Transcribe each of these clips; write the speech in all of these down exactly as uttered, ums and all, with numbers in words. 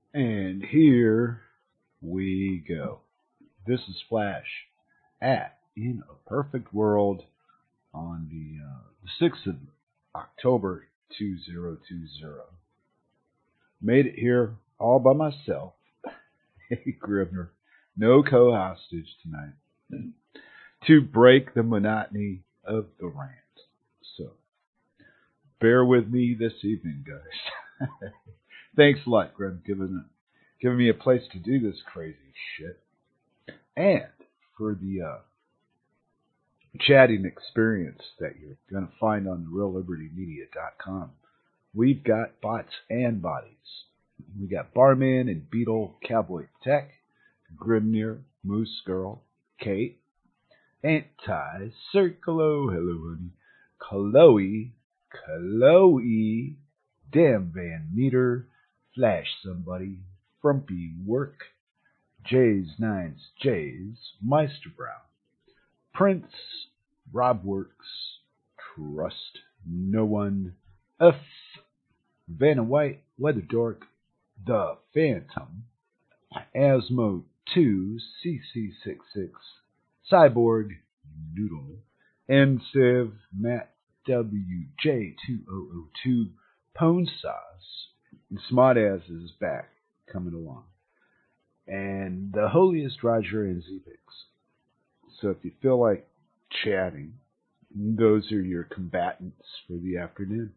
And here we go. This is Flash at In a Perfect World on the, uh, the sixth of October two thousand twenty. Made it here all by myself. Hey, Gribner. No co hostage tonight. To break the monotony of the rant. So, bear with me this evening, guys. Thanks a lot, Greg, giving, giving me a place to do this crazy shit. And for the uh, chatting experience that you're going to find on the real liberty media dot com. We've got bots and bodies. We got Barman and Beetle Cowboy Tech, Grimnir, Moose Girl, Kate, Anti, Circolo, hello honey, Chloe, Chloe, Damn Van Meter, Flash Somebody, Frumpy Work, J's Nines J's, Meister Brown, Prince, Rob Works, Trust No One, F, Vanna White, Weather Dork, The Phantom, Asmo two, C C sixty-six, Cyborg, Noodle, N-Civ, Matt W J two thousand two, Pone Sauce, and Smartass is back, coming along. And the holiest Roger and Zepix. So if you feel like chatting, those are your combatants for the afternoon.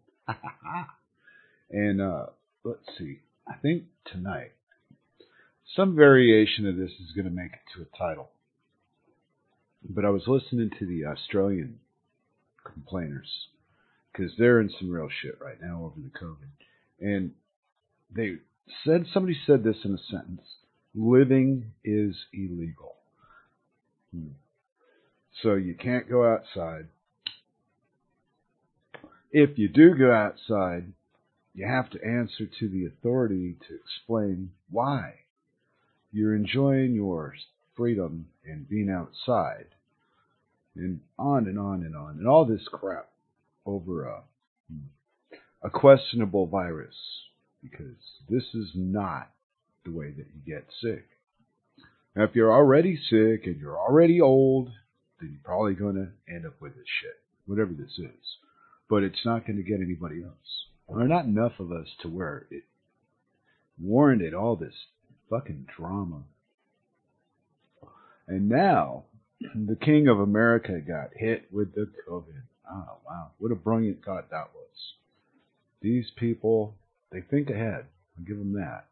and uh, let's see, I think tonight, some variation of this is going to make it to a title. But I was listening to the Australian complainers, because they're in some real shit right now over the COVID. And they said, somebody said this in a sentence, living is illegal. Hmm. So you can't go outside. If you do go outside, you have to answer to the authority to explain why you're enjoying your freedom and being outside, and on and on and on, and all this crap over a, a questionable virus, because this is not the way that you get sick. Now, if you're already sick and you're already old, then you're probably going to end up with this shit, whatever this is. But it's not going to get anybody else. There are not enough of us to where it warranted all this fucking drama. And now, the King of America got hit with the COVID. Oh, wow. What a brilliant thought that was. These people, they think ahead. I'll give them that.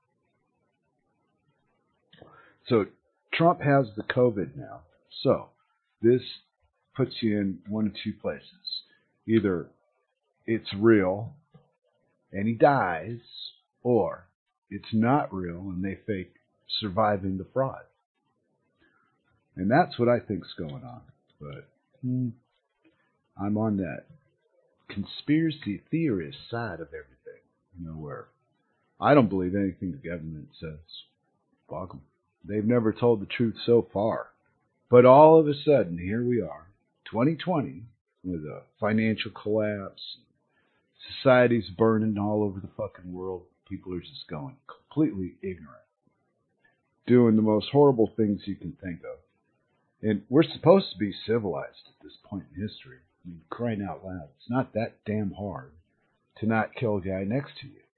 So, Trump has the COVID now. So, this puts you in one of two places. Either it's real and he dies, or it's not real and they fake surviving the fraud. And that's what I think's going on. But hmm, I'm on that conspiracy theorist side of everything. You know, where I don't believe anything the government says. Fuck them. They've never told the truth so far. But all of a sudden, here we are, twenty twenty, with a financial collapse. Society's burning all over the fucking world. People are just going completely ignorant. Doing the most horrible things you can think of. And we're supposed to be civilized at this point in history. I mean, crying out loud. It's not that damn hard to not kill a guy next to you.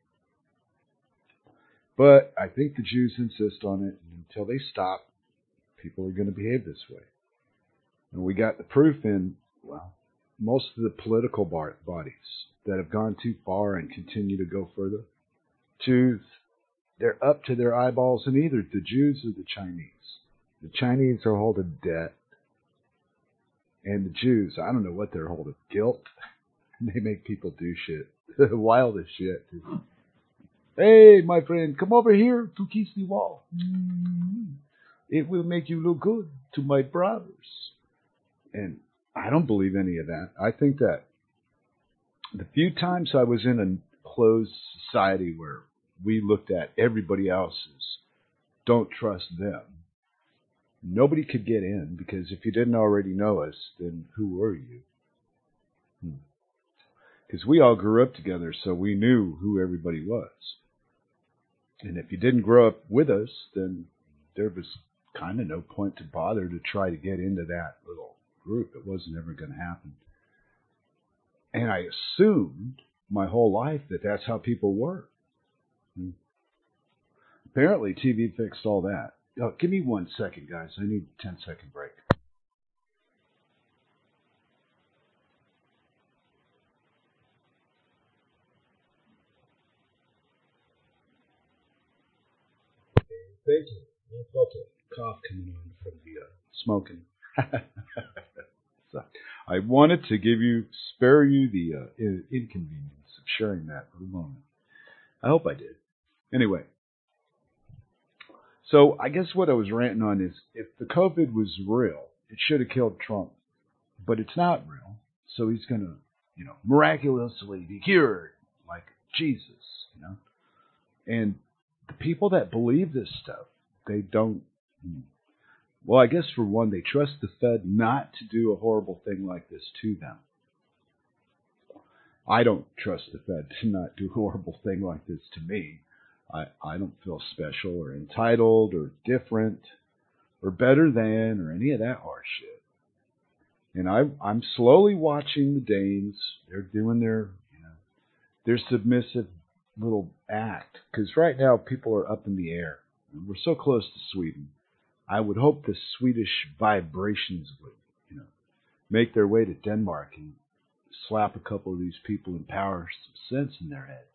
But I think the Jews insist on it. And until they stop, people are going to behave this way. And we got the proof in, well, most of the political bar- bodies that have gone too far and continue to go further. Jews, they're up to their eyeballs in either the Jews or the Chinese. The Chinese are holding debt. And the Jews, I don't know what they're holding. Guilt. They make people do shit. The wildest shit. Hey, my friend, come over here to kiss the wall. Mm-hmm. It will make you look good to my brothers. And I don't believe any of that. I think that the few times I was in a closed society where we looked at everybody else's, don't trust them, nobody could get in, because if you didn't already know us, then who were you? Because hmm. we all grew up together, so we knew who everybody was. And if you didn't grow up with us, then there was kind of no point to bother to try to get into that little group. It wasn't ever going to happen. And I assumed my whole life that that's how people were. Hmm. Apparently, T V fixed all that. Oh, give me one second, guys. I need a ten second break. Thank you. I felt a cough coming on from the uh, smoking. So I wanted to give you, spare you the uh, inconvenience of sharing that for a moment. I hope I did. Anyway, so I guess what I was ranting on is if the COVID was real, it should have killed Trump, but it's not real. So he's going to, you know, miraculously be cured like Jesus, you know. And the people that believe this stuff, they don't. Well, I guess for one, they trust the Fed not to do a horrible thing like this to them. I don't trust the Fed to not do a horrible thing like this to me. I, I don't feel special or entitled or different or better than or any of that horse shit. And I, I'm slowly watching the Danes. They're doing their, you know, their submissive little act. Because right now people are up in the air. And we're so close to Sweden. I would hope the Swedish vibrations would, you know, make their way to Denmark and slap a couple of these people in power some sense in their head.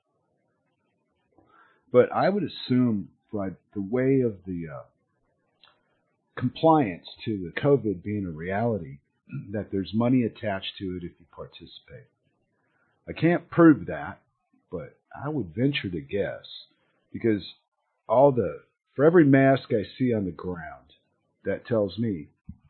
But I would assume, by the way of the uh, compliance to the COVID being a reality, that there's money attached to it if you participate. I can't prove that, but I would venture to guess, because all the for every mask I see on the ground, that tells me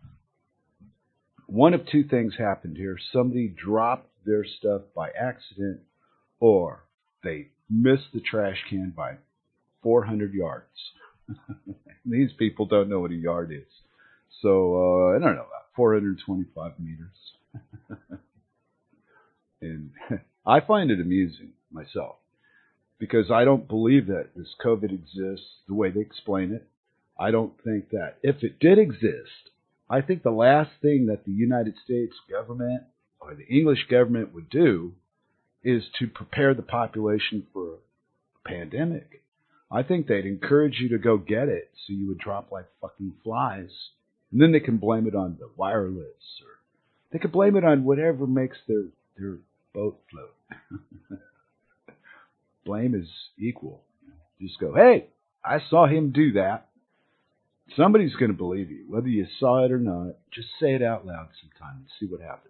one of two things happened here. Somebody dropped their stuff by accident, or they missed the trash can by four hundred yards. These people don't know what a yard is. So, uh, I don't know, about four hundred twenty-five meters. And I find it amusing myself, because I don't believe that this COVID exists the way they explain it. I don't think that if it did exist, I think the last thing that the United States government or the English government would do is to prepare the population for a pandemic. I think they'd encourage you to go get it so you would drop like fucking flies. And then they can blame it on the wireless, or they can blame it on whatever makes their, their boat float. Blame is equal. Just go, hey, I saw him do that. Somebody's going to believe you. Whether you saw it or not, just say it out loud sometime and see what happens.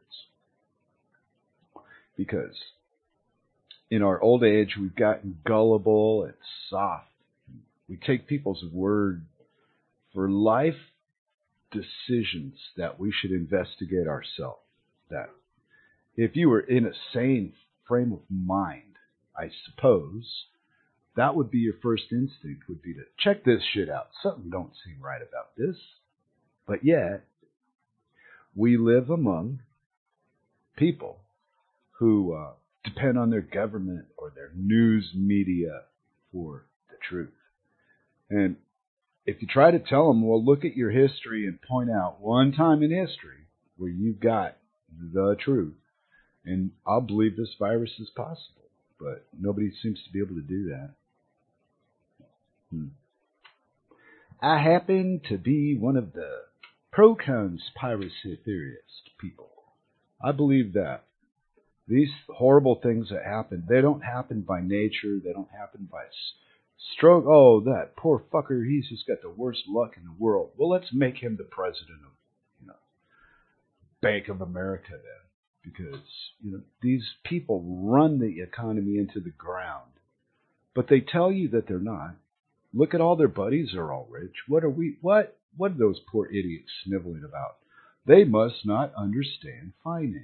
Because in our old age, we've gotten gullible and soft. We take people's word for life decisions that we should investigate ourselves. That if you were in a sane frame of mind, I suppose, that would be your first instinct, would be to check this shit out. Something don't seem right about this. But yet, we live among people who uh, depend on their government or their news media for the truth. And if you try to tell them, well, look at your history and point out one time in history where you've got the truth, and I'll believe this virus is possible. But nobody seems to be able to do that. Hmm. I happen to be one of the pro-conspiracy theorist people. I believe that these horrible things that happen, they don't happen by nature. They don't happen by stroke. Oh, that poor fucker, he's just got the worst luck in the world. Well, let's make him the president of, you know, Bank of America then. Because, you know, these people run the economy into the ground. But they tell you that they're not. Look at all their buddies are all rich. What are we, what, what are those poor idiots sniveling about? They must not understand finance.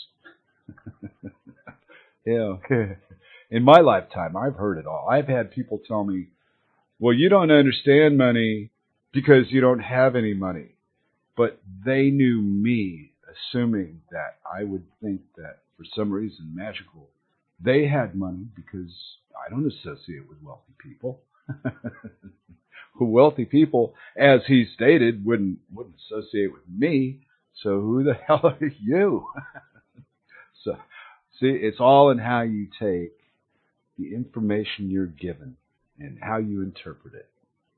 Yeah. In my lifetime, I've heard it all. I've had people tell me, well, you don't understand money because you don't have any money. But they knew me, assuming that I would think that for some reason magical, they had money, because I don't associate with wealthy people. Wealthy people, as he stated, wouldn't wouldn't associate with me. So who the hell are you? So, see, it's all in how you take the information you're given and how you interpret it.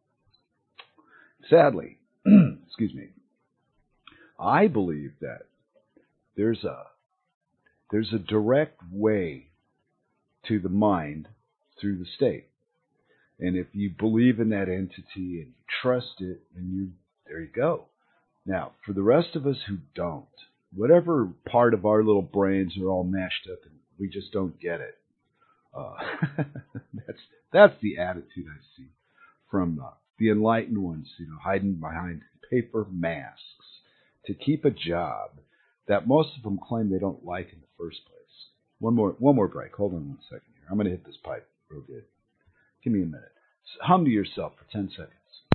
Sadly, excuse me, I believe that there's a there's a direct way to the mind through the state. And if you believe in that entity and you trust it, and you there you go. Now, for the rest of us who don't, whatever part of our little brains are all mashed up and we just don't get it, uh, that's that's the attitude I see from uh, the enlightened ones, you know, hiding behind paper masks to keep a job that most of them claim they don't like in the first place. One more, one more break. Hold on one second here. I'm going to hit this pipe real good. Give me a minute. Hum to yourself for ten seconds.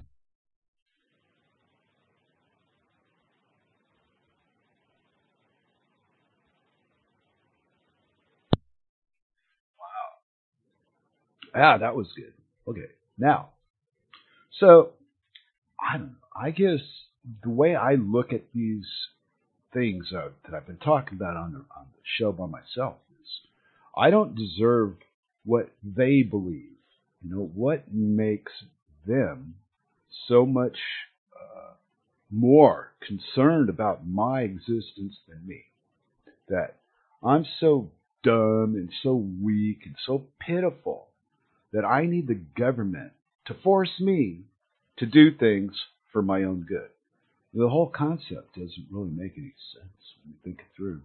Ah, that was good. Okay, now, so I don't know. I guess the way I look at these things uh, that I've been talking about on the, on the show by myself is I don't deserve what they believe. You know, what makes them so much uh, more concerned about my existence than me? That I'm so dumb and so weak and so pitiful that I need the government to force me to do things for my own good. The whole concept doesn't really make any sense when you think it through.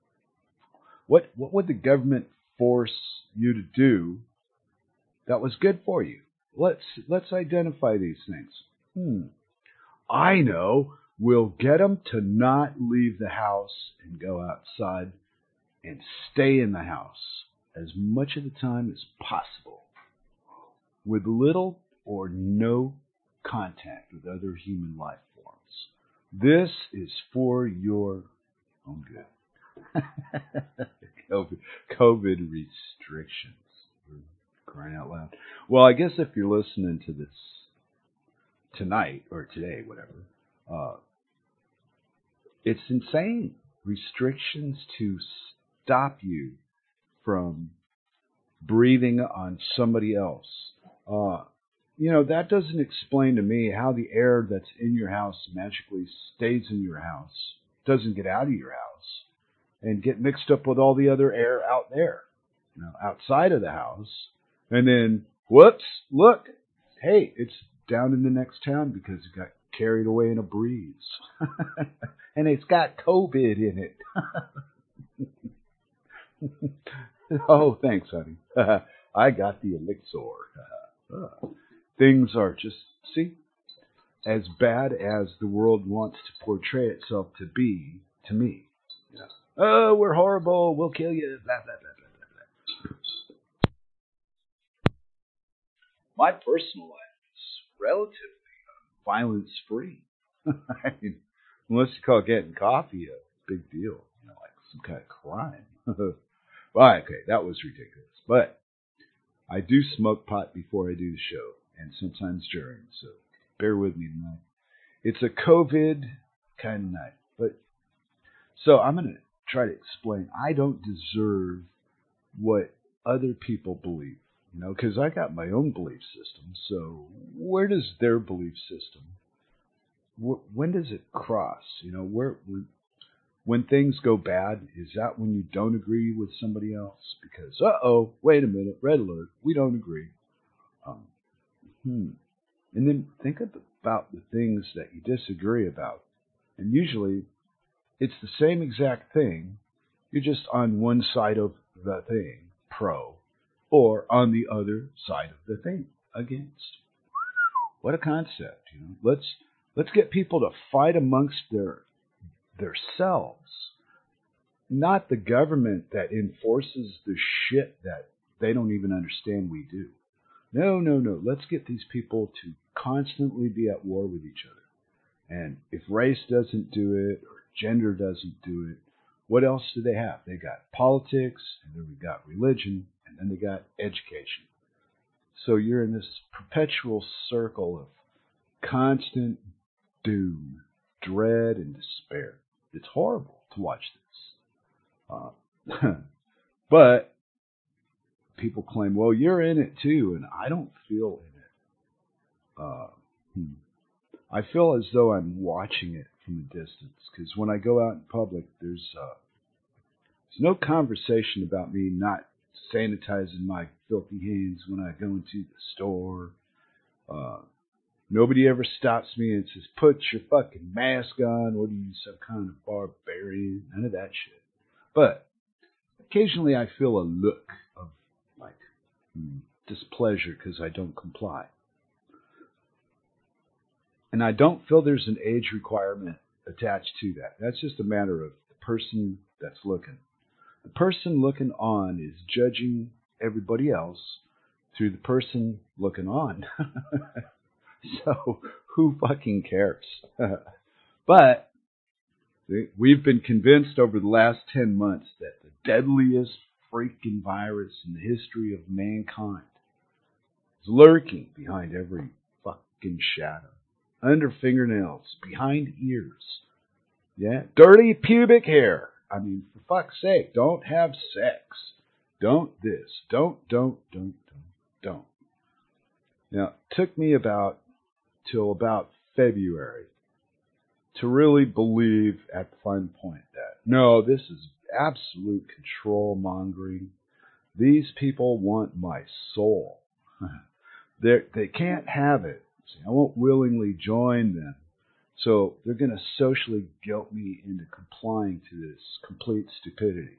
What what would the government force you to do that was good for you? Let's let's identify these things. Hmm. I know. We'll get them to not leave the house and go outside and stay in the house as much of the time as possible, with little or no contact with other human life forms. This is for your own good. COVID, COVID restrictions. We're crying out loud. Well, I guess if you're listening to this tonight or today, whatever, uh, it's insane. Restrictions to stop you from breathing on somebody else. Uh, you know, that doesn't explain to me how the air that's in your house magically stays in your house, doesn't get out of your house, and get mixed up with all the other air out there, you know, outside of the house. And then, whoops, look, hey, it's down in the next town because it got carried away in a breeze. And it's got COVID in it. Oh, thanks, honey. I got the elixir. Things are just, see, as bad as the world wants to portray itself to be to me. Yeah. Oh, we're horrible. We'll kill you. Blah, blah, blah, blah, blah, blah. My personal life is relatively violence-free. I mean, unless you call getting coffee a big deal, you know, like some kind of crime. Well, okay, that was ridiculous. But I do smoke pot before I do the show, and sometimes during, so bear with me tonight. It's a COVID kind of night. But so I'm going to try to explain. I don't deserve what other people believe, you know, because I got my own belief system. So where does their belief system, wh- when does it cross? You know, where, where when things go bad, is that when you don't agree with somebody else? Because, uh-oh, wait a minute, red alert, we don't agree. Um, hmm. And then think about the things that you disagree about. And usually, it's the same exact thing. You're just on one side of the thing, pro, or on the other side of the thing, against. What a concept, you know. Let's let's get people to fight amongst their themselves, not the government that enforces the shit that they don't even understand we do. No, no, no. Let's get these people to constantly be at war with each other. And if race doesn't do it, or gender doesn't do it, what else do they have? They got politics, and then we got religion, and then they got education. So you're in this perpetual circle of constant doom, dread, and despair. It's horrible to watch this. Uh, but people claim, well, you're in it too, and I don't feel in it. Uh, hmm. I feel as though I'm watching it from a distance, because when I go out in public, there's uh, there's no conversation about me not sanitizing my filthy hands when I go into the store. Uh, nobody ever stops me and says, put your fucking mask on. What are you, some kind of barbarian? None of that shit. But occasionally I feel a look of, like, hmm, displeasure because I don't comply. And I don't feel there's an age requirement attached to that. That's just a matter of the person that's looking. The person looking on is judging everybody else through the person looking on. So who fucking cares? But we've been convinced over the last ten months that the deadliest freaking virus in the history of mankind is lurking behind every fucking shadow. Under fingernails, behind ears, yeah, dirty pubic hair. I mean, for fuck's sake, don't have sex. Don't this. Don't, don't, don't, don't, don't. Now, it took me about, till about February to really believe at the fine point that, no, this is absolute control mongering. These people want my soul. They they can't have it. I won't willingly join them. So they're going to socially guilt me into complying to this complete stupidity.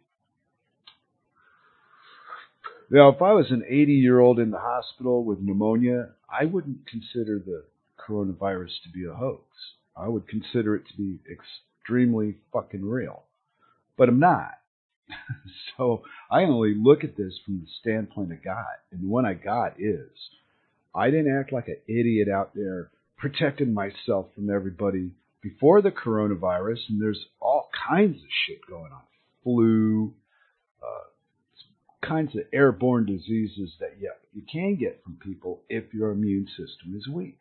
Now, if I was an eighty-year-old in the hospital with pneumonia, I wouldn't consider the coronavirus to be a hoax. I would consider it to be extremely fucking real. But I'm not. So I only look at this from the standpoint of God. And the one I got is, I didn't act like an idiot out there protecting myself from everybody before the coronavirus, and there's all kinds of shit going on. Flu, uh, kinds of airborne diseases that yeah, you can get from people if your immune system is weak.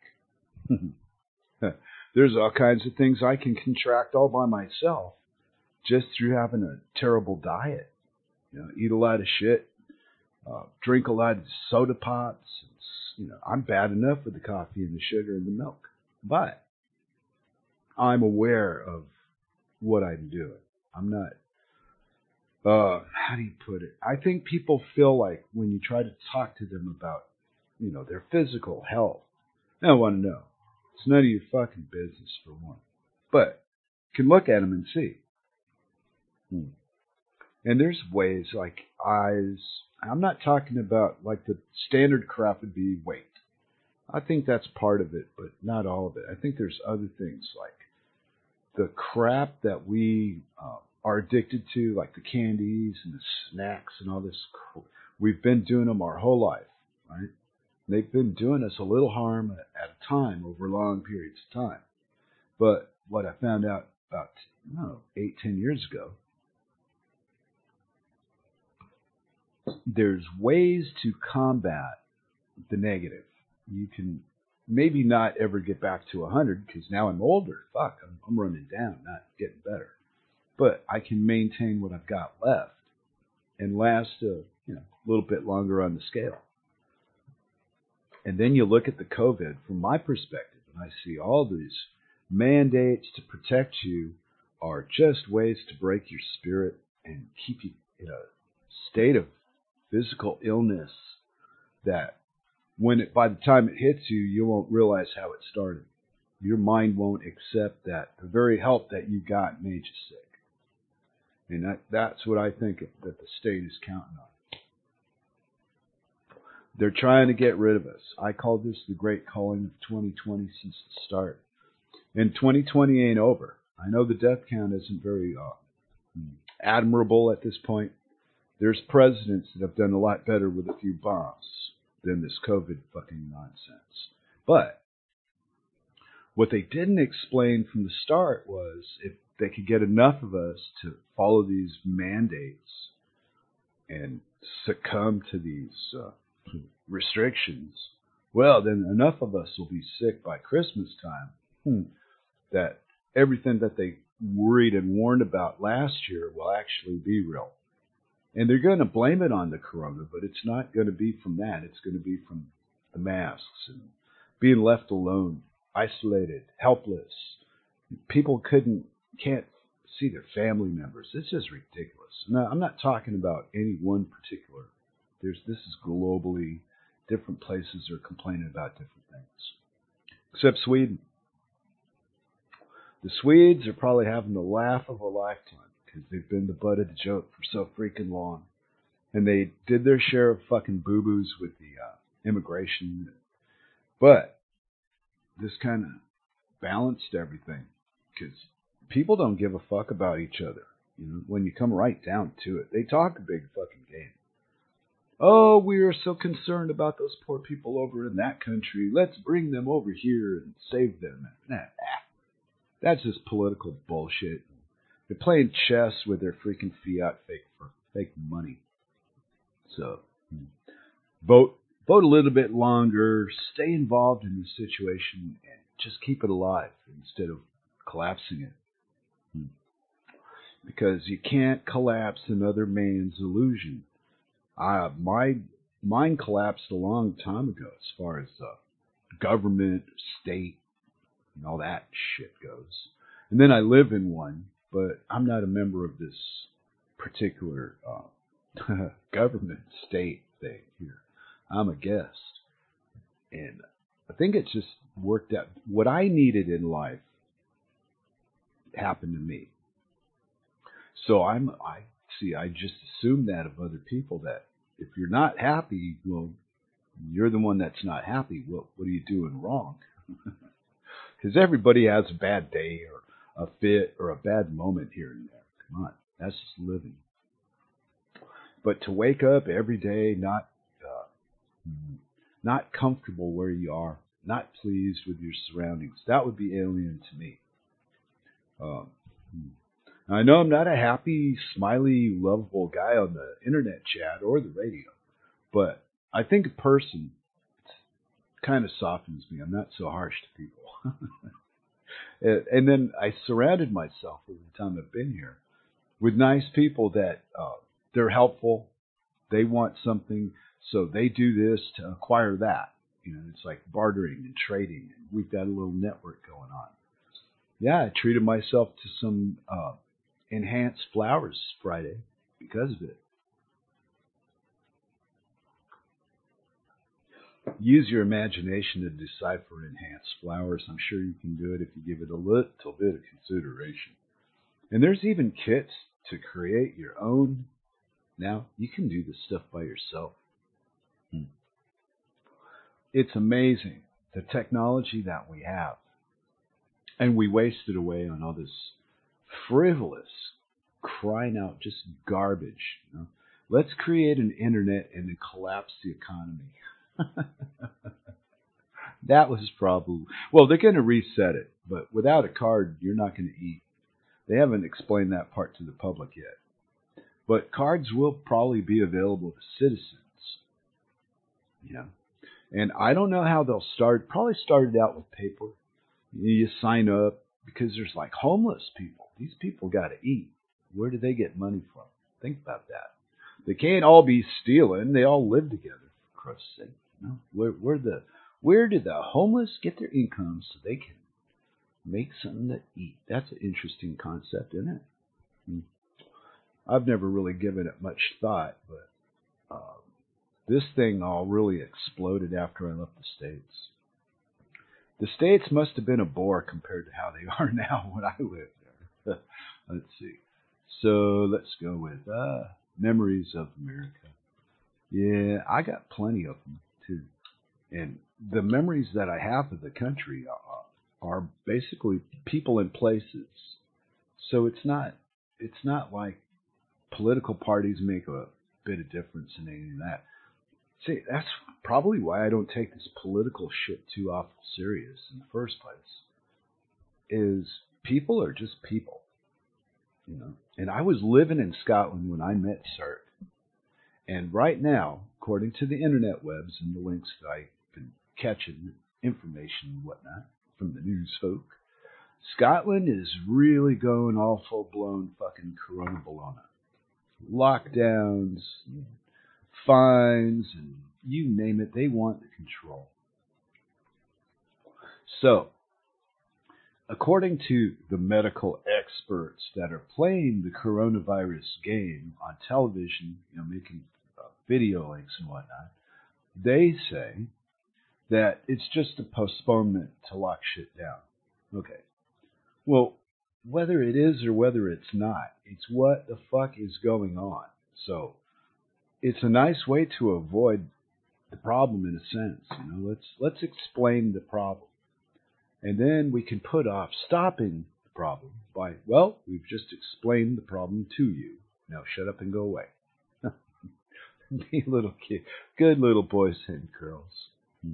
There's all kinds of things I can contract all by myself just through having a terrible diet. You know, eat a lot of shit, uh, drink a lot of soda pops. You know, I'm bad enough with the coffee and the sugar and the milk, but I'm aware of what I'm doing. I'm not, uh, how do you put it? I think people feel like when you try to talk to them about, you know, their physical health, they don't want to know. It's none of your fucking business, for one. But you can look at them and see. Hmm. And there's ways like eyes. I'm not talking about like the standard crap would be weight. I think that's part of it, but not all of it. I think there's other things like the crap that we uh, are addicted to, like the candies and the snacks and all this. We've been doing them our whole life, right? They've been doing us a little harm at a time over long periods of time. But what I found out about, I don't know, eight, ten years ago, there's ways to combat the negative. You can maybe not ever get back to one hundred because now I'm older. Fuck, I'm, I'm running down, not getting better. But I can maintain what I've got left and last a you know, a little bit longer on the scale. And then you look at the COVID from my perspective, and I see all these mandates to protect you are just ways to break your spirit and keep you in a state of physical illness that when it, by the time it hits you, you won't realize how it started. Your mind won't accept that the very help that you got made you sick. And that, that's what I think that the state is counting on. They're trying to get rid of us. I call this the great calling of twenty twenty since the start. And twenty twenty ain't over. I know the death count isn't very uh, admirable at this point. There's presidents that have done a lot better with a few bombs than this COVID fucking nonsense. But what they didn't explain from the start was if they could get enough of us to follow these mandates and succumb to these uh, restrictions, well, then enough of us will be sick by Christmas time hmm, that everything that they worried and warned about last year will actually be real. And they're going to blame it on the corona, but it's not going to be from that. It's going to be from the masks and being left alone, isolated, helpless. People couldn't, can't see their family members. It's just ridiculous. Now, I'm not talking about any one particular. There's this is globally. Different places are complaining about different things. Except Sweden. The Swedes are probably having the laugh of a lifetime because they've been the butt of the joke for so freaking long. And they did their share of fucking boo-boos with the uh, immigration. But this kind of balanced everything because people don't give a fuck about each other. You know, when you come right down to it, they talk a big fucking game. Oh, we are so concerned about those poor people over in that country. Let's bring them over here and save them. Nah, that's just political bullshit. They're playing chess with their freaking fiat fake for fake money. So, vote vote a little bit longer. Stay involved in the situation and just keep it alive instead of collapsing it. Because you can't collapse another man's illusion. Uh, my mine collapsed a long time ago as far as uh, government, state, and all that shit goes. And then I live in one, but I'm not a member of this particular uh, government, state thing here. I'm a guest. And I think it's just worked out. What I needed in life happened to me. So I'm, I see, I just assume that of other people, that if you're not happy, well, you're the one that's not happy. Well, what are you doing wrong? Because everybody has a bad day or a fit or a bad moment here and there. Come on, that's just living. But to wake up every day not uh, not comfortable where you are, not pleased with your surroundings, that would be alien to me. Um, I know I'm not a happy, smiley, lovable guy on the internet chat or the radio, but I think a person kind of softens me. I'm not so harsh to people. And then I surrounded myself over the time I've been here with nice people that uh, they're helpful. They want something, so they do this to acquire that. You know, it's like bartering and trading, and we've got a little network going on. Yeah, I treated myself to some uh, enhanced flowers Friday because of it. Use your imagination to decipher enhanced flowers. I'm sure you can do it if you give it a little bit of consideration. And there's even kits to create your own. Now, you can do this stuff by yourself. Hmm. It's amazing, the technology that we have. And we waste it away on all this frivolous, crying out, just garbage. You know? Let's create an internet and then collapse the economy. That was probably, well, they're going to reset it, but without a card, you're not going to eat. They haven't explained that part to the public yet. But cards will probably be available to citizens. You know, and I don't know how they'll start. Probably started out with paper. You sign up because there's like homeless people. These people got to eat. Where do they get money from? Think about that. They can't all be stealing. They all live together, for Christ's sake. You know, where, where the where do the homeless get their income so they can make something to eat? That's an interesting concept, isn't it? Hmm. I've never really given it much thought, but uh, this thing all really exploded after I left the States. The States must have been a bore compared to how they are now when I lived there. Let's see. So let's go with uh, Memories of America. Yeah, I got plenty of them, too. And the memories that I have of the country are, are basically people and places. So it's not it's not like political parties make a bit of difference in any of that. See, that's probably why I don't take this political shit too awful serious in the first place. Is people are just people, you know. And I was living in Scotland when I met Cirque, And right now, according to the internet webs and the links that I've been catching, information and whatnot from the news folk, Scotland is really going all full blown fucking Corona Bologna. Lockdowns, fines, and you name it, they want the control. So, according to the medical experts that are playing the coronavirus game on television, you know, making uh, video links and whatnot, they say that it's just a postponement to lock shit down. Okay. Well, whether it is or whether it's not, it's what the fuck is going on. So, it's a nice way to avoid the problem in a sense. You know, let's let's explain the problem. And then we can put off stopping the problem by, well, we've just explained the problem to you. Now shut up and go away. Be little kid, good little boys and girls. Hmm.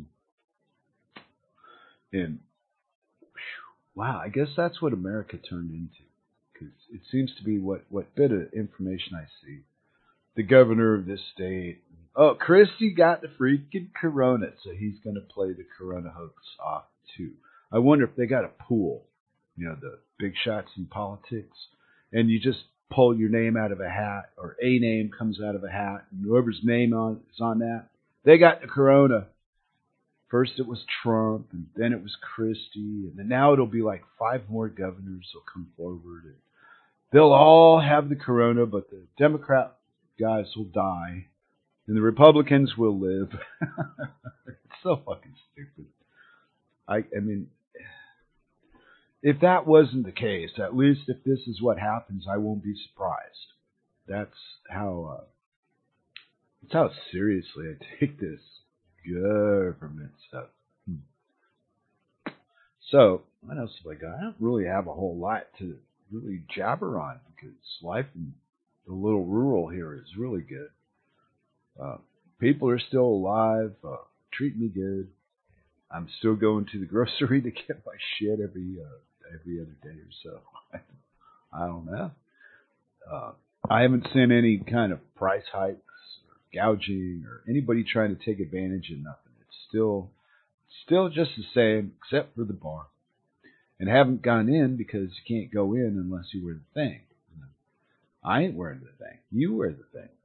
And wow, I guess that's what America turned into. Because it seems to be what, what bit of information I see. The governor of this state, oh, Christie got the freaking corona, so he's going to play the corona hoax off too. I wonder if they got a pool, you know, the big shots in politics, and you just pull your name out of a hat, or a name comes out of a hat, and whoever's name on, is on that, they got the corona. First it was Trump, and then it was Christie, and then now it'll be like five more governors will come forward, and they'll all have the corona, but the Democrat guys will die, and the Republicans will live. It's so fucking stupid. I, I mean, if that wasn't the case, at least if this is what happens, I won't be surprised. That's how, uh, that's how seriously I take this government stuff. Hmm. So, what else have I got? I don't really have a whole lot to really jabber on because life in the little rural here is really good. Uh, people are still alive, uh, treat me good. I'm still going to the grocery to get my shit every uh, every other day or so. I don't know. Uh, I haven't seen any kind of price hikes, or gouging, or anybody trying to take advantage of nothing. It's still still just the same, except for the bar. And haven't gone in because you can't go in unless you wear the thing. I ain't wearing the thing. You wear the thing.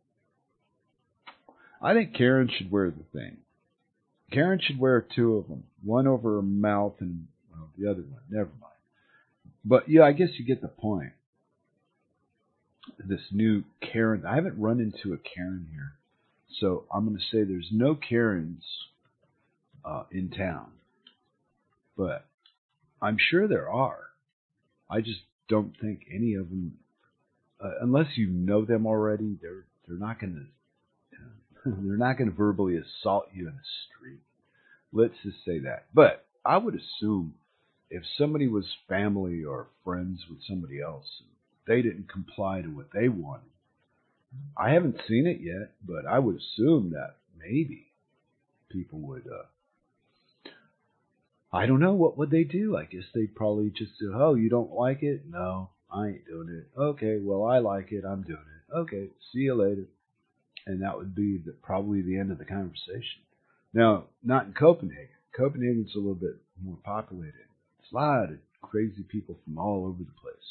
I think Karen should wear the thing. Karen should wear two of them. One over her mouth and well, the other one. Never mind. But yeah, I guess you get the point. This new Karen. I haven't run into a Karen here. So I'm going to say there's no Karens uh, in town. But I'm sure there are. I just don't think any of them, uh, unless you know them already, they're they're not going to they're not going to verbally assault you in the street. Let's just say that. But I would assume if somebody was family or friends with somebody else, and they didn't comply to what they wanted. I haven't seen it yet, but I would assume that maybe people would. Uh, I don't know, what would they do? I guess they'd probably just say, "Oh, you don't like it? No, I ain't doing it. Okay, well, I like it. I'm doing it. Okay, see you later." And that would be the, probably the end of the conversation. Now, not in Copenhagen. Copenhagen's a little bit more populated. It's a lot of crazy people from all over the place.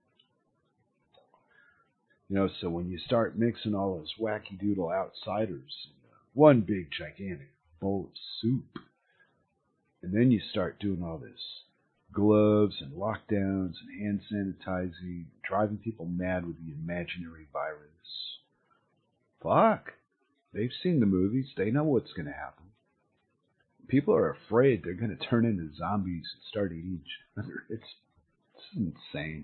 You know, so when you start mixing all those wacky doodle outsiders in one big gigantic bowl of soup, and then you start doing all this gloves and lockdowns and hand sanitizing, driving people mad with the imaginary virus. Fuck. They've seen the movies. They know what's going to happen. People are afraid they're going to turn into zombies and start eating each other. It's, it's insane.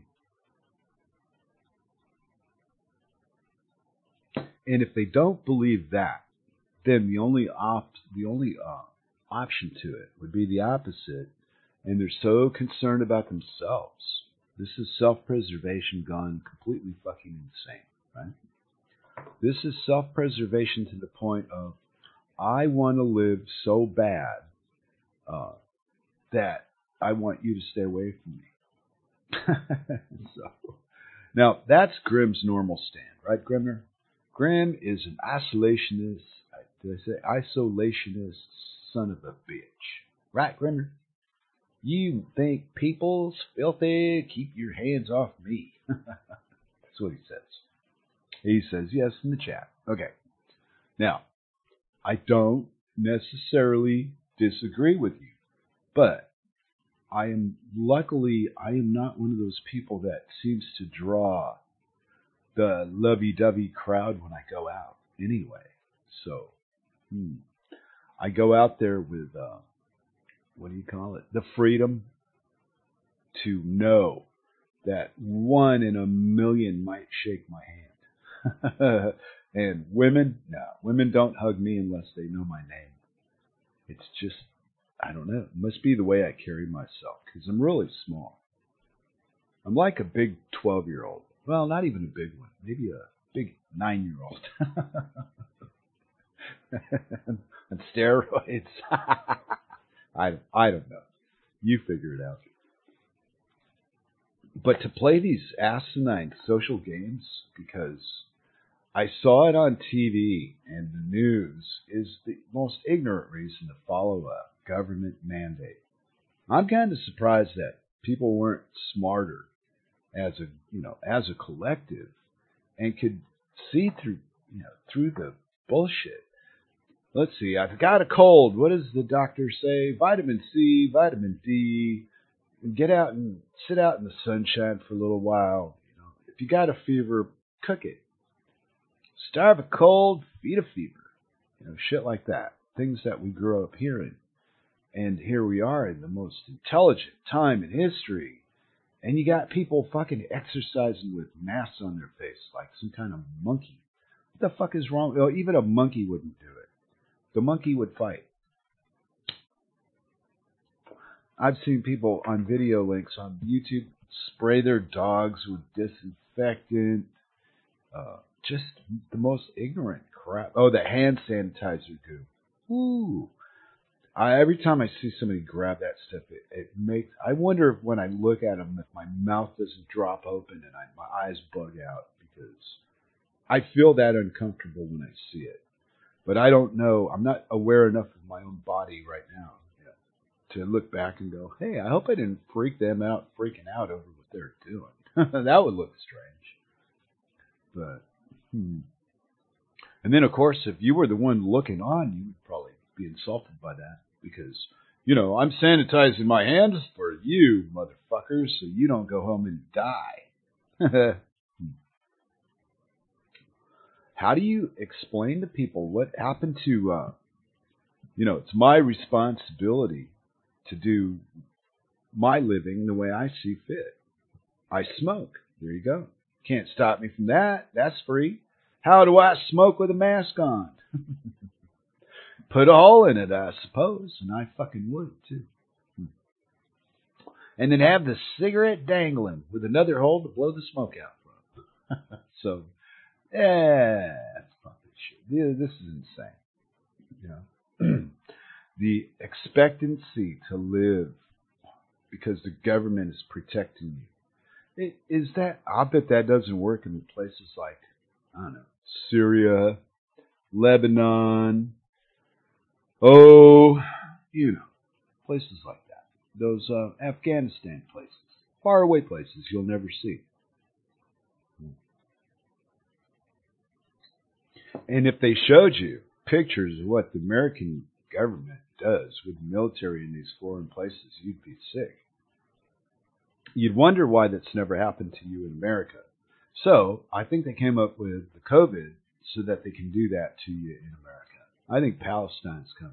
And if they don't believe that, then the only op- the only uh, option to it would be the opposite. And they're so concerned about themselves. This is self-preservation gone completely fucking insane, right? This is self-preservation to the point of, I want to live so bad uh, that I want you to stay away from me. So, now, that's Grimm's normal stand, right, Grimner? Grimm is an isolationist, did I say isolationist son of a bitch. Right, Grimmer? You think people's filthy? Keep your hands off me. That's what he says. He says yes in the chat. Okay. Now, I don't necessarily disagree with you, but I am luckily I am not one of those people that seems to draw the lovey-dovey crowd when I go out anyway. So, hmm, I go out there with uh, what do you call it? The freedom to know that one in a million might shake my hand. And women, no, women don't hug me unless they know my name. It's just, I don't know. It must be the way I carry myself because I'm really small. I'm like a big twelve-year-old. Well, not even a big one. Maybe a big nine-year-old. On steroids. I, I don't know. You figure it out. But to play these asinine social games, because I saw it on T V and the news, is the most ignorant reason to follow a government mandate. I'm kind of surprised that people weren't smarter as a, you know, as a collective and could see through, you know, through the bullshit. Let's see, I've got a cold. What does the doctor say? Vitamin C, vitamin D. Get out and sit out in the sunshine for a little while. You know, if you got a fever, cook it. Starve a cold, feed a fever. You know, shit like that. Things that we grew up hearing. And here we are in the most intelligent time in history. And you got people fucking exercising with masks on their face like some kind of monkey. What the fuck is wrong? Well, even a monkey wouldn't do it. The monkey would fight. I've seen people on video links on YouTube spray their dogs with disinfectant. Uh, just the most ignorant crap. Oh, the hand sanitizer goo. Ooh. I, every time I see somebody grab that stuff, it, it makes. I wonder if when I look at them, if my mouth doesn't drop open and I, my eyes bug out because I feel that uncomfortable when I see it. But I don't know. I'm not aware enough of my own body right now to look back and go, hey, I hope I didn't freak them out, freaking out over what they're doing. That would look strange. But, hmm. And then, of course, if you were the one looking on, you would probably be insulted by that. Because, you know, I'm sanitizing my hands for you, motherfuckers, so you don't go home and die. How do you explain to people what happened to, uh, you know, it's my responsibility to do my living the way I see fit. I smoke. There you go. Can't stop me from that. That's free. How do I smoke with a mask on? Put a hole in it, I suppose, and I fucking would, too. And then have the cigarette dangling with another hole to blow the smoke out from. So, yeah, that's fucking shit. This is insane. You know? The expectancy to live because the government is protecting you. It, is that, I bet that doesn't work in places like, I don't know, Syria, Lebanon, oh, you know, places like that. Those uh, Afghanistan places, faraway places you'll never see. And if they showed you pictures of what the American government does with the military in these foreign places, you'd be sick. You'd wonder why that's never happened to you in America. So I think they came up with the COVID so that they can do that to you in America. I think Palestine's coming.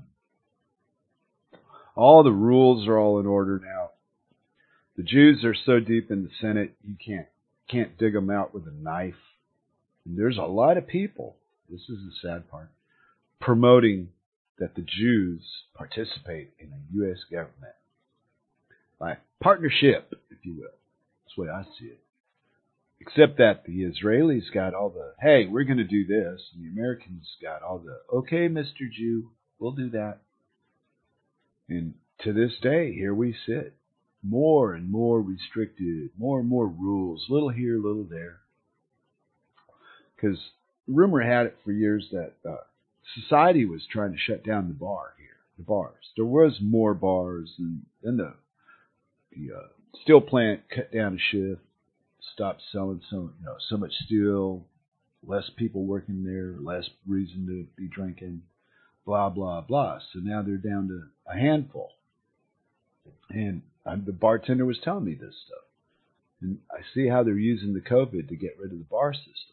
All the rules are all in order now. The Jews are so deep in the Senate you can't can't dig them out with a knife. And there's a lot of people, this is the sad part, promoting that the Jews participate in a U S government. By partnership, if you will. That's the way I see it. Except that the Israelis got all the, hey, we're going to do this. And the Americans got all the, okay, Mister Jew, we'll do that. And to this day, here we sit. More and more restricted, more and more rules, little here, little there. Because rumor had it for years that uh, society was trying to shut down the bar here, the bars. There was more bars, and then the the uh, steel plant cut down a shift, stopped selling so you know so much steel, less people working there, less reason to be drinking, blah blah blah. So now they're down to a handful, and uh, the bartender was telling me this stuff, and I see how they're using the COVID to get rid of the bar system.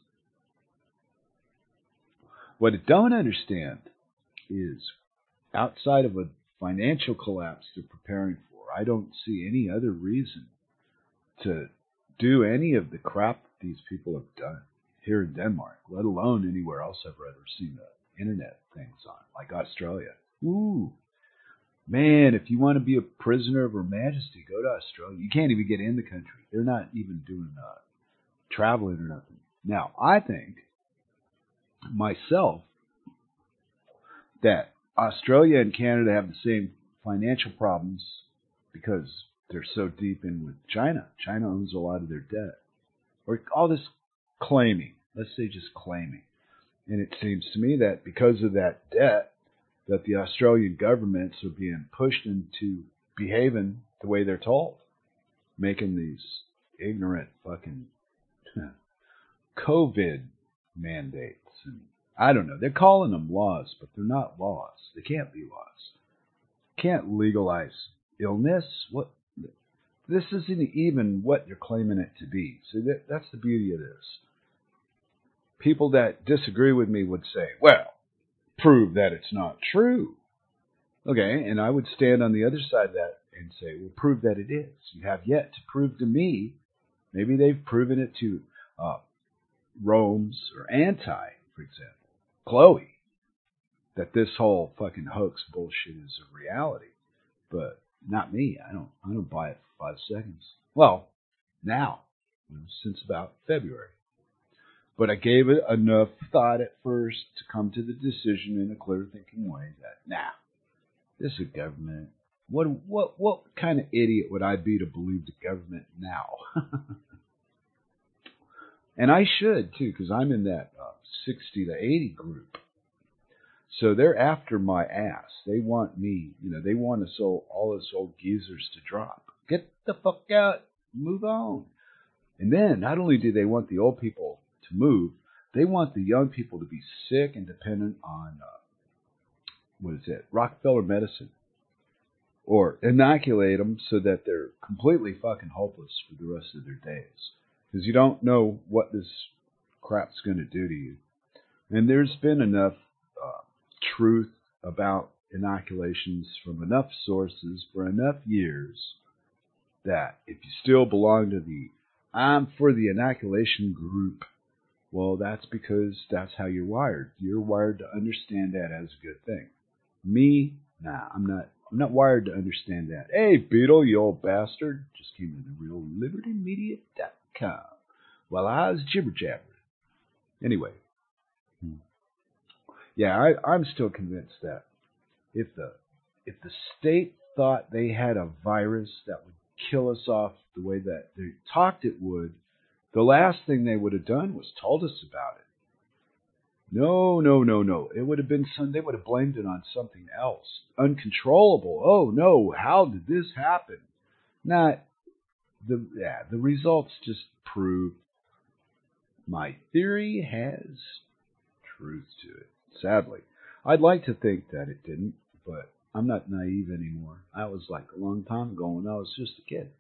What I don't understand is outside of a financial collapse they're preparing for, I don't see any other reason to do any of the crap that these people have done here in Denmark, let alone anywhere else I've ever seen the internet things on, like Australia. Ooh, man, if you want to be a prisoner of Her Majesty, go to Australia. You can't even get in the country. They're not even doing uh, traveling or nothing. Now, I think myself that Australia and Canada have the same financial problems because they're so deep in with China. China owns a lot of their debt. Or all this claiming. Let's say just claiming. And it seems to me that because of that debt, that the Australian governments are being pushed into behaving the way they're told. Making these ignorant fucking COVID mandates. And I don't know. They're calling them laws, but they're not laws. They can't be laws. Can't legalize illness. What? This isn't even what you're claiming it to be. So that, that's the beauty of this. People that disagree with me would say, well, prove that it's not true. Okay, and I would stand on the other side of that and say, well, prove that it is. You have yet to prove to me. Maybe they've proven it to uh, Rome's or Anti, for example, Chloe, that this whole fucking hoax bullshit is a reality. But not me. I don't. I don't buy it for five seconds. Well, now, you know, since about February. But I gave it enough thought at first to come to the decision in a clear thinking way that, nah, this is a government. What what what kind of idiot would I be to believe the government now? And I should too, because I'm in that uh, sixty to eighty group. So they're after my ass. They want me, you know, they want us all, all us old geezers to drop. Get the fuck out. Move on. And then, not only do they want the old people to move, they want the young people to be sick and dependent on, uh, what is it, Rockefeller medicine. Or inoculate them so that they're completely fucking hopeless for the rest of their days. Because you don't know what this crap's going to do to you. And there's been enough uh, truth about inoculations from enough sources for enough years that if you still belong to the I'm for the inoculation group, well, that's because that's how you're wired. You're wired to understand that as a good thing. Me, nah, I'm not. I'm not wired to understand that. Hey, Beetle, you old bastard, just came to the real liberty media dot com while I was jibber jabbering. Anyway, yeah, I, I'm still convinced that if the if the state thought they had a virus that would kill us off the way that they talked it would, the last thing they would have done was told us about it. No, no, no, no. It would have been some. They would have blamed it on something else, uncontrollable. Oh no, how did this happen? Not the yeah. The results just prove my theory has truth to it. Sadly, I'd like to think that it didn't, but I'm not naive anymore. I was like a long time ago when I was just a kid.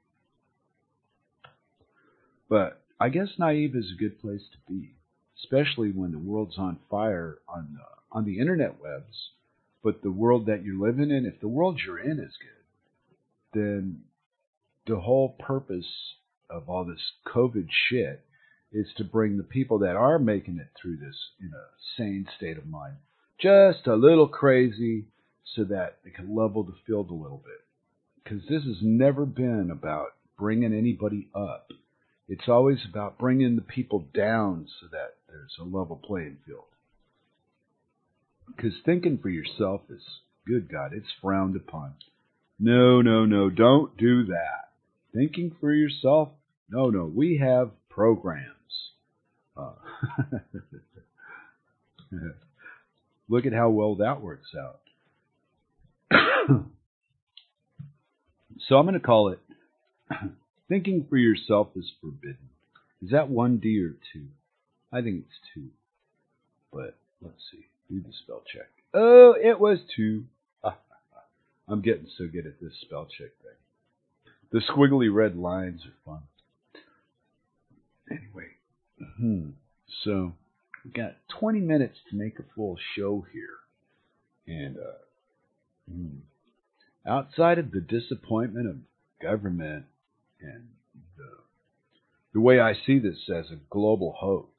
But I guess naive is a good place to be, especially when the world's on fire on the, on the internet webs. But the world that you're living in, if the world you're in is good, then the whole purpose of all this COVID shit is to bring the people that are making it through this in a sane state of mind just a little crazy so that they can level the field a little bit. Because this has never been about bringing anybody up. It's always about bringing the people down so that there's a level playing field. Because thinking for yourself is, good God, it's frowned upon. No, no, no, don't do that. Thinking for yourself? No, no, we have programs. Uh, look at how well that works out. So I'm going to call it Thinking for Yourself is Forbidden. Is that one D or two? I think it's two. But let's see. Do the spell check. Oh, it was two. I'm getting so good at this spell check thing. The squiggly red lines are fun. Anyway, hmm. so we got twenty minutes to make a full show here. And uh, hmm. outside of the disappointment of government and the, the way I see this as a global hoax,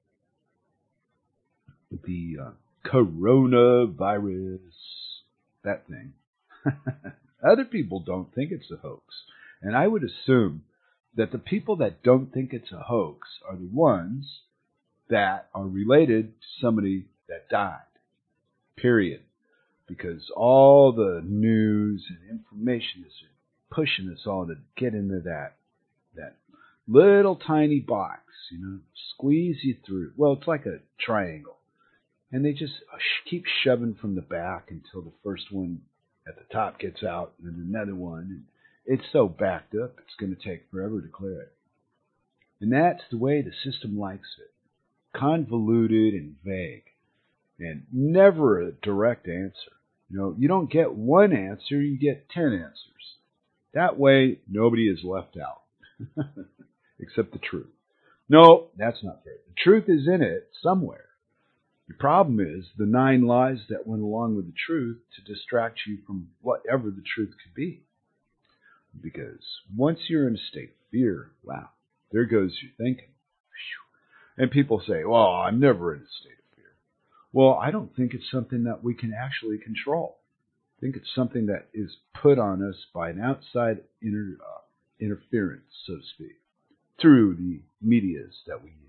the uh, coronavirus, that thing, other people don't think it's a hoax. And I would assume that the people that don't think it's a hoax are the ones that are related to somebody that died. Period. Because all the news and information is pushing us all to get into that that little tiny box, you know, squeeze you through. Well, it's like a triangle. And they just keep shoving from the back until the first one at the top gets out, and then another one. And it's so backed up, it's going to take forever to clear it. And that's the way the system likes it. Convoluted and vague. And never a direct answer. You know, you don't get one answer, you get ten answers. That way, nobody is left out. Except the truth. No, that's not fair. The truth is in it somewhere. The problem is the nine lies that went along with the truth to distract you from whatever the truth could be. Because once you're in a state of fear, wow, there goes your thinking. And people say, well, I'm never in a state of fear. Well, I don't think it's something that we can actually control. I think it's something that is put on us by an outside inter, uh, interference, so to speak, through the medias that we use.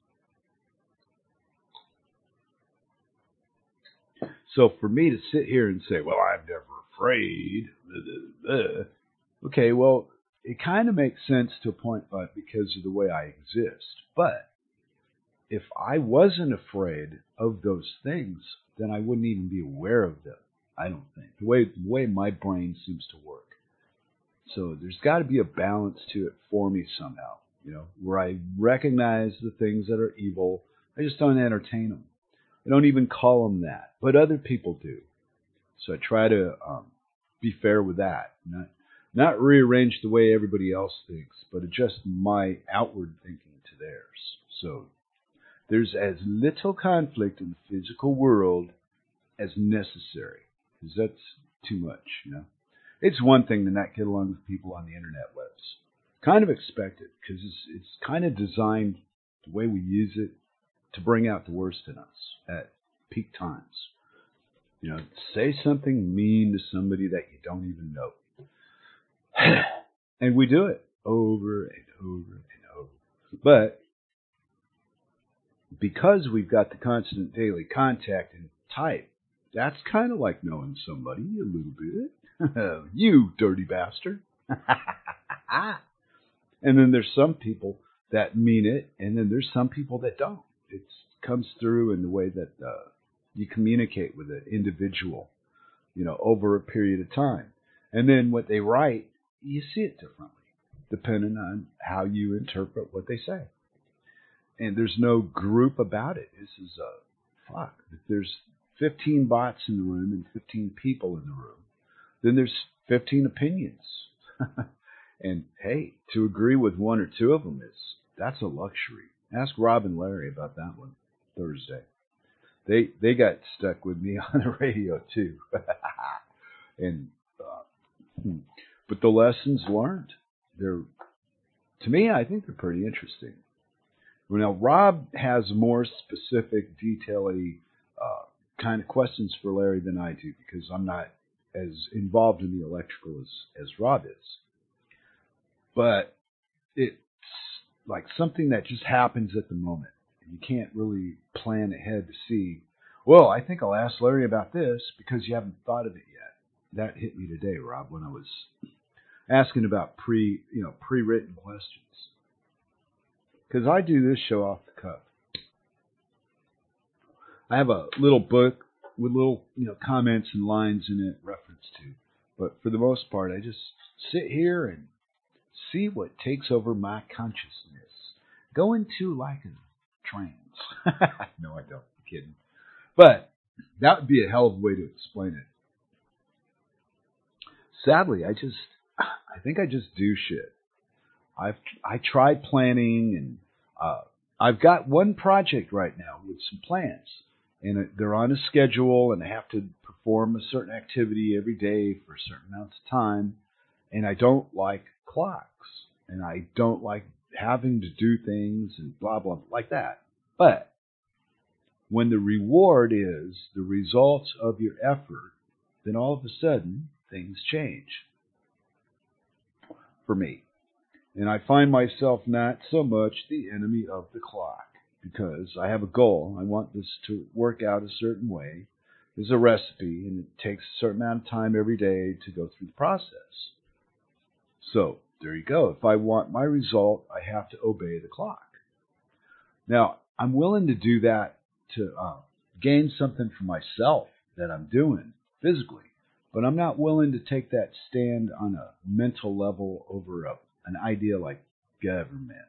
So for me to sit here and say, well, I'm never afraid, blah, blah, blah. Okay, well, it kind of makes sense to a point, but because of the way I exist. But if I wasn't afraid of those things, then I wouldn't even be aware of them, I don't think. The way, the way my brain seems to work. So there's got to be a balance to it for me somehow, you know, where I recognize the things that are evil. I just don't entertain them. I don't even call them that, but other people do. So I try to um, be fair with that. Not, not rearrange the way everybody else thinks, but adjust my outward thinking to theirs. So there's as little conflict in the physical world as necessary, because that's too much, you know. It's one thing to not get along with people on the internet webs. Kind of expected, because it's, it's kind of designed the way we use it to bring out the worst in us at peak times. You know, say something mean to somebody that you don't even know. And we do it over and over and over. But because we've got the constant daily contact and type, that's kind of like knowing somebody a little bit. You dirty bastard. And then there's some people that mean it, and then there's some people that don't. It comes through in the way that uh, you communicate with an individual, you know, over a period of time. And then what they write, you see it differently, depending on how you interpret what they say. And there's no group about it. This is a, fuck, if there's fifteen bots in the room and fifteen people in the room, then there's fifteen opinions. And hey, to agree with one or two of them is, that's a luxury. Ask Rob and Larry about that one Thursday. They they got stuck with me on the radio too. And uh, but the lessons learned, they're, to me, I think they're pretty interesting. Well, now Rob has more specific, detail-y uh, kind of questions for Larry than I do, because I'm not as involved in the electrical as, as Rob is. But it's like something that just happens at the moment. You can't really plan ahead to see, well, I think I'll ask Larry about this, because you haven't thought of it yet. That hit me today, Rob, when I was asking about pre, you know, pre-written questions. Because I do this show off the cuff. I have a little book with little, you know, comments and lines in it reference to. But for the most part, I just sit here and see what takes over my consciousness. Go into like a trance. No, I don't. I'm kidding. But that would be a hell of a way to explain it. Sadly, I just, I think I just do shit. I've I tried planning, and uh, I've got one project right now with some plans, and they're on a schedule, and I have to perform a certain activity every day for certain amounts of time, and I don't like clocks, and I don't like having to do things and blah blah like that. But when the reward is the results of your effort, then all of a sudden things change for me. And I find myself not so much the enemy of the clock, because I have a goal. I want this to work out a certain way. There's a recipe, and it takes a certain amount of time every day to go through the process. So there you go. If I want my result, I have to obey the clock. Now, I'm willing to do that to uh, gain something for myself that I'm doing physically, but I'm not willing to take that stand on a mental level over a an idea like government.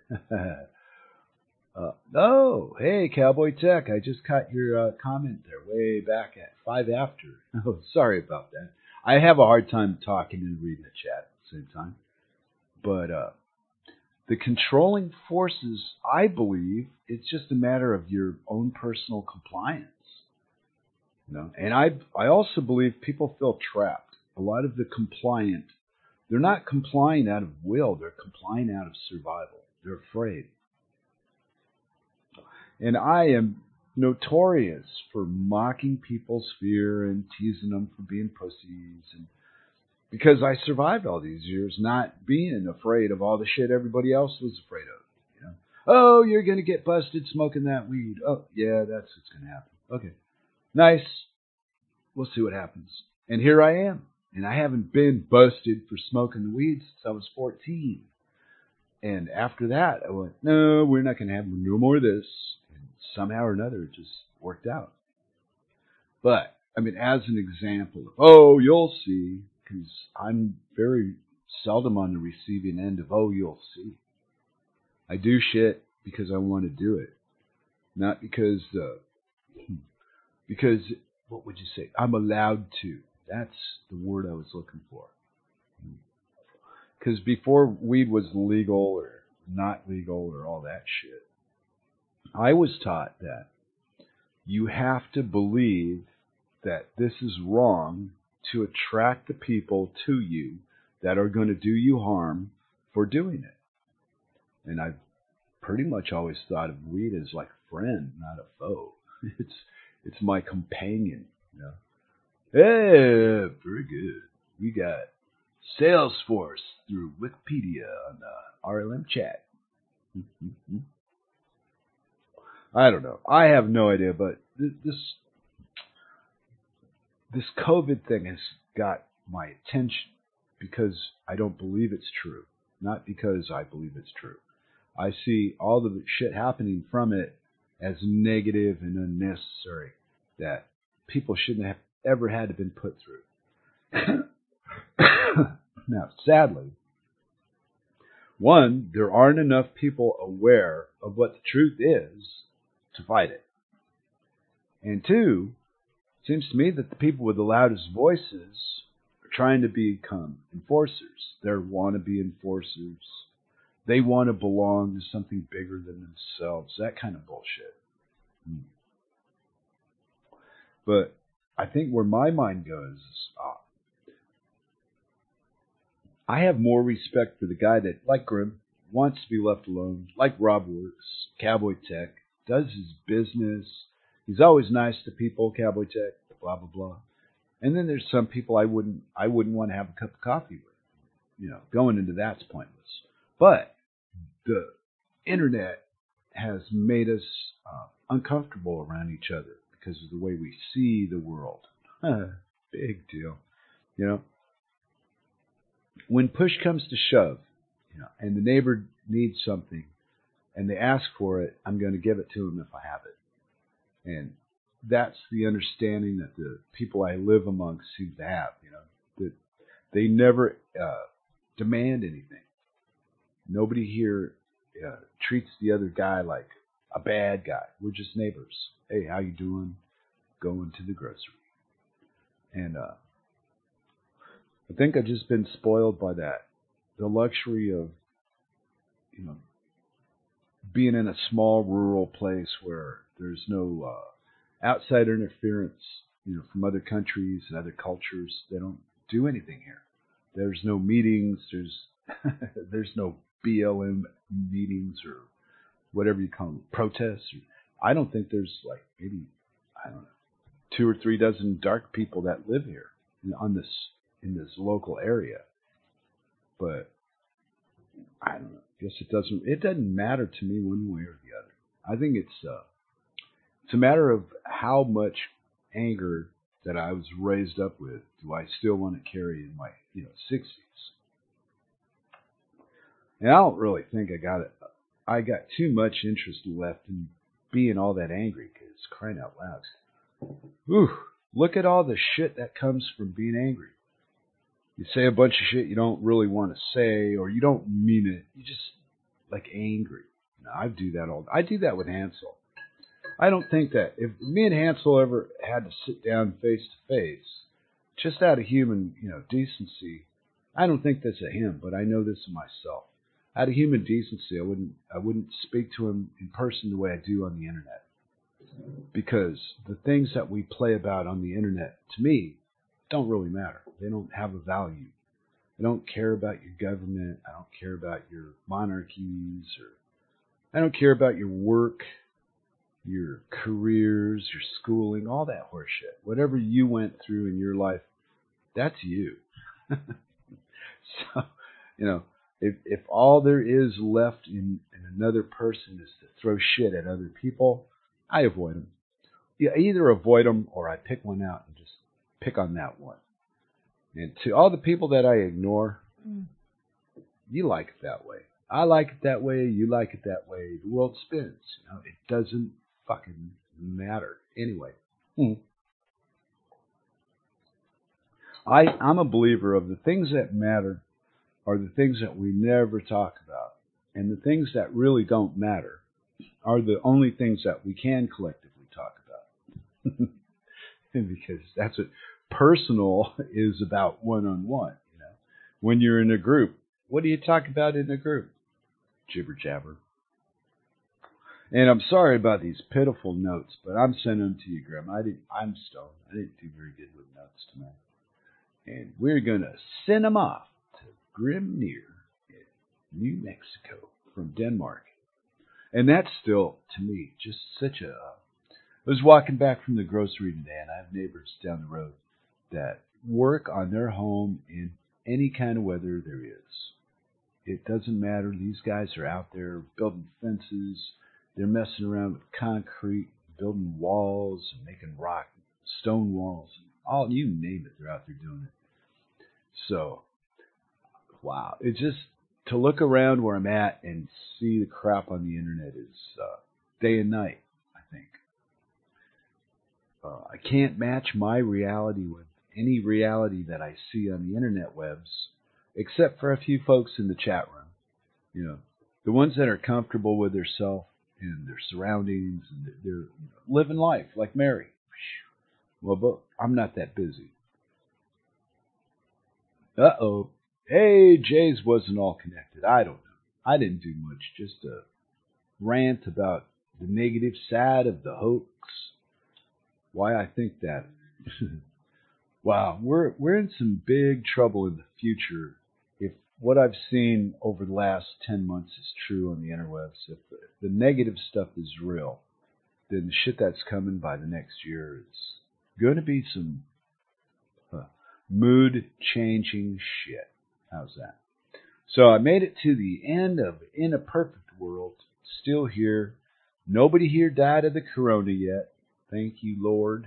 uh, oh, hey, Cowboy Tech. I just caught your uh, comment there way back at five after. Oh, sorry about that. I have a hard time talking and reading the chat at the same time. But uh, the controlling forces, I believe, it's just a matter of your own personal compliance. You know? And I, I also believe people feel trapped. A lot of the compliant, they're not complying out of will, they're complying out of survival. They're afraid. And I am notorious for mocking people's fear and teasing them for being pussies, and because I survived all these years not being afraid of all the shit everybody else was afraid of. You know? Oh, you're going to get busted smoking that weed. Oh, yeah, that's what's going to happen. Okay. Nice. We'll see what happens. And here I am. And I haven't been busted for smoking the weed since I was fourteen. And after that, I went, no, we're not going to have no more of this. And somehow or another, it just worked out. But, I mean, as an example of, oh, you'll see, because I'm very seldom on the receiving end of, oh, you'll see. I do shit because I want to do it. Not because, uh, because, what would you say? I'm allowed to. That's the word I was looking for. Because before weed was legal or not legal or all that shit, I was taught that you have to believe that this is wrong to attract the people to you that are going to do you harm for doing it. And I've pretty much always thought of weed as like a friend, not a foe. It's it's my companion, you know. Hey, very good. We got Salesforce through Wikipedia on the R L M chat. I don't know. I have no idea, but this this COVID thing has got my attention because I don't believe it's true, not because I believe it's true. I see all the shit happening from it as negative and unnecessary that people shouldn't have ever had to been put through. Now, sadly, one, there aren't enough people aware of what the truth is to fight it. And two, it seems to me that the people with the loudest voices are trying to become enforcers. They're wannabe enforcers. They want to belong to something bigger than themselves. That kind of bullshit. Hmm. But I think where my mind goes is, uh, I have more respect for the guy that, like Grim, wants to be left alone, like Rob Works, Cowboy Tech, does his business. He's always nice to people, Cowboy Tech, blah, blah, blah. And then there's some people I wouldn't I wouldn't want to have a cup of coffee with. You know, going into that's pointless. But the internet has made us uh, uncomfortable around each other because of the way we see the world. Big deal. You know, when push comes to shove, you know, and the neighbor needs something and they ask for it, I'm going to give it to them if I have it. And that's the understanding that the people I live amongst seem to have. You know, that they never uh, demand anything. Nobody here uh, treats the other guy like a bad guy. We're just neighbors. Hey, how you doing? Going to the grocery. And uh, I think I've just been spoiled by that. The luxury of, you know, being in a small rural place where there's no uh, outside interference, you know, from other countries and other cultures. They don't do anything here. There's no meetings. There's there's no B L M meetings or whatever you call them, protests. I don't think there's like maybe, I don't know, two or three dozen dark people that live here on this in this local area. But I don't know. I guess it doesn't it doesn't matter to me one way or the other. I think it's uh, it's a matter of how much anger that I was raised up with do I still want to carry in my you know sixties. And I don't really think I got it. I got too much interest left in being all that angry, because crying out loud. Ooh, look at all the shit that comes from being angry. You say a bunch of shit you don't really want to say, or you don't mean it. You just like angry. Now, I do that all. I do that with Hansel. I don't think that if me and Hansel ever had to sit down face to face, just out of human, you know, decency, I don't think this of him, but I know this of myself. Out of human decency, I wouldn't I wouldn't speak to him in person the way I do on the internet. Because the things that we play about on the internet, to me, don't really matter. They don't have a value. I don't care about your government. I don't care about your monarchies, or I don't care about your work, your careers, your schooling, all that horseshit. Whatever you went through in your life, that's you. So, you know, if if all there is left in, in another person is to throw shit at other people, I avoid them. Yeah, I either avoid them or I pick one out and just pick on that one. And to all the people that I ignore, mm. you like it that way. I like it that way. You like it that way. The world spins. You know, it doesn't fucking matter anyway. Mm. I I'm a believer of the things that matter are the things that we never talk about, and the things that really don't matter are the only things that we can collectively talk about. Because that's what personal is about one-on-one. You know, when you're in a group, what do you talk about in a group? Jibber jabber. And I'm sorry about these pitiful notes, but I'm sending them to you, Grim. I didn't. I'm stoned. I didn't do very good with notes tonight, and we're gonna send them off to Grimnir in New Mexico from Denmark. And that's still, to me, just such a... I was walking back from the grocery today, and I have neighbors down the road that work on their home in any kind of weather there is. It doesn't matter. These guys are out there building fences. They're messing around with concrete, building walls, and making rock, stone walls. All, you name it, they're out there doing it. So, wow. It's just... to look around where I'm at and see the crap on the internet is uh, day and night, I think. Uh, I can't match my reality with any reality that I see on the internet webs, except for a few folks in the chat room. You know, the ones that are comfortable with their self and their surroundings, and they're, they're you know, living life like Mary. Well, but I'm not that busy. Uh-oh. Hey, Jay's wasn't all connected. I don't know. I didn't do much. Just a rant about the negative side of the hoax. Why I think that. Wow, we're we're in some big trouble in the future if what I've seen over the last ten months is true on the interwebs. If, if the negative stuff is real, then the shit that's coming by the next year is going to be some uh, mood-changing shit. How's that? So I made it to the end of In a Perfect World. Still here. Nobody here died of the corona yet. Thank you, Lord.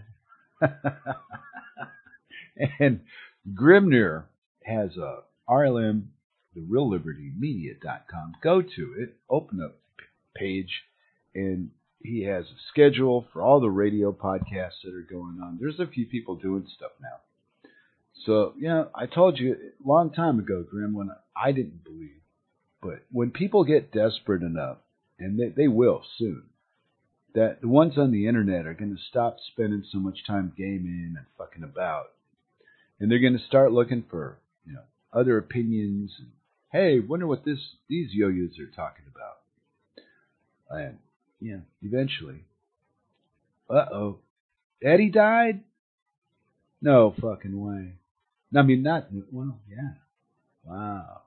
And Grimnir has a R L M, the real liberty media dot com. Go to it, open up the page, and he has a schedule for all the radio podcasts that are going on. There's a few people doing stuff now. So, you know, I told you a long time ago, Grim, when I didn't believe. But when people get desperate enough, and they, they will soon, that the ones on the internet are going to stop spending so much time gaming and fucking about. And they're going to start looking for, you know, other opinions. And, hey, wonder what this these yo-yos are talking about. And, yeah, eventually. Uh-oh. Eddie died? No fucking way. I mean, not, well, yeah. Wow.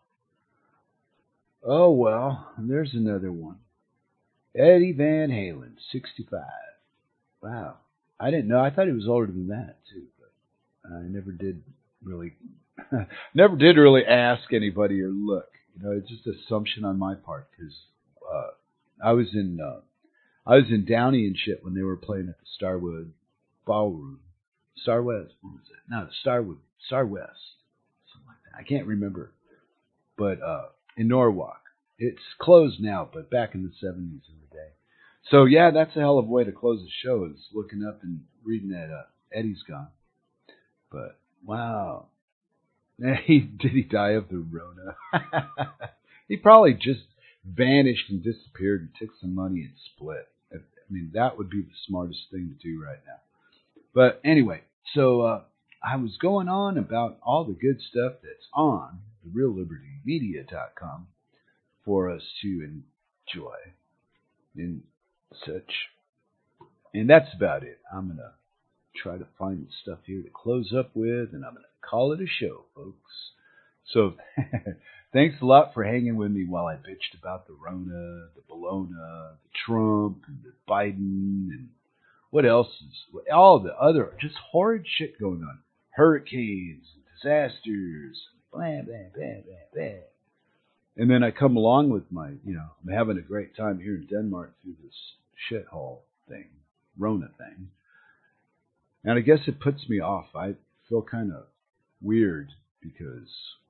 Oh, well, there's another one. Eddie Van Halen, sixty-five. Wow. I didn't know. I thought he was older than that, too. But I never did really, never did really ask anybody or look. You know, it's just an assumption on my part because uh, I was in, uh, I was in Downey and shit when they were playing at the Starwood Ballroom. Star West, what was it? No, Starwood, Star West, something like that. I can't remember. But uh, in Norwalk, it's closed now. But back in the seventies in the day. So yeah, that's a hell of a way to close the show. Is looking up and reading that uh, Eddie's gone. But wow, he did he die of the Rona? He probably just vanished and disappeared and took some money and split. I mean, that would be the smartest thing to do right now. But anyway, so uh, I was going on about all the good stuff that's on the real liberty media dot com for us to enjoy and such. And that's about it. I'm going to try to find stuff here to close up with, and I'm going to call it a show, folks. So thanks a lot for hanging with me while I bitched about the Rona, the Bologna, the Trump, and the Biden, and what else is, all the other, just horrid shit going on. Hurricanes, disasters, blah, blah, blah, blah, blah. And then I come along with my, you know, I'm having a great time here in Denmark through this shithole thing, Rona thing. And I guess it puts me off. I feel kind of weird because,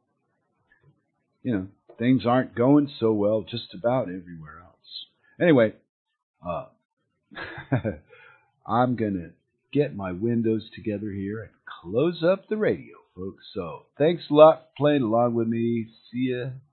you know, things aren't going so well just about everywhere else. Anyway, uh, I'm going to get my windows together here and close up the radio, folks. So thanks a lot for playing along with me. See ya.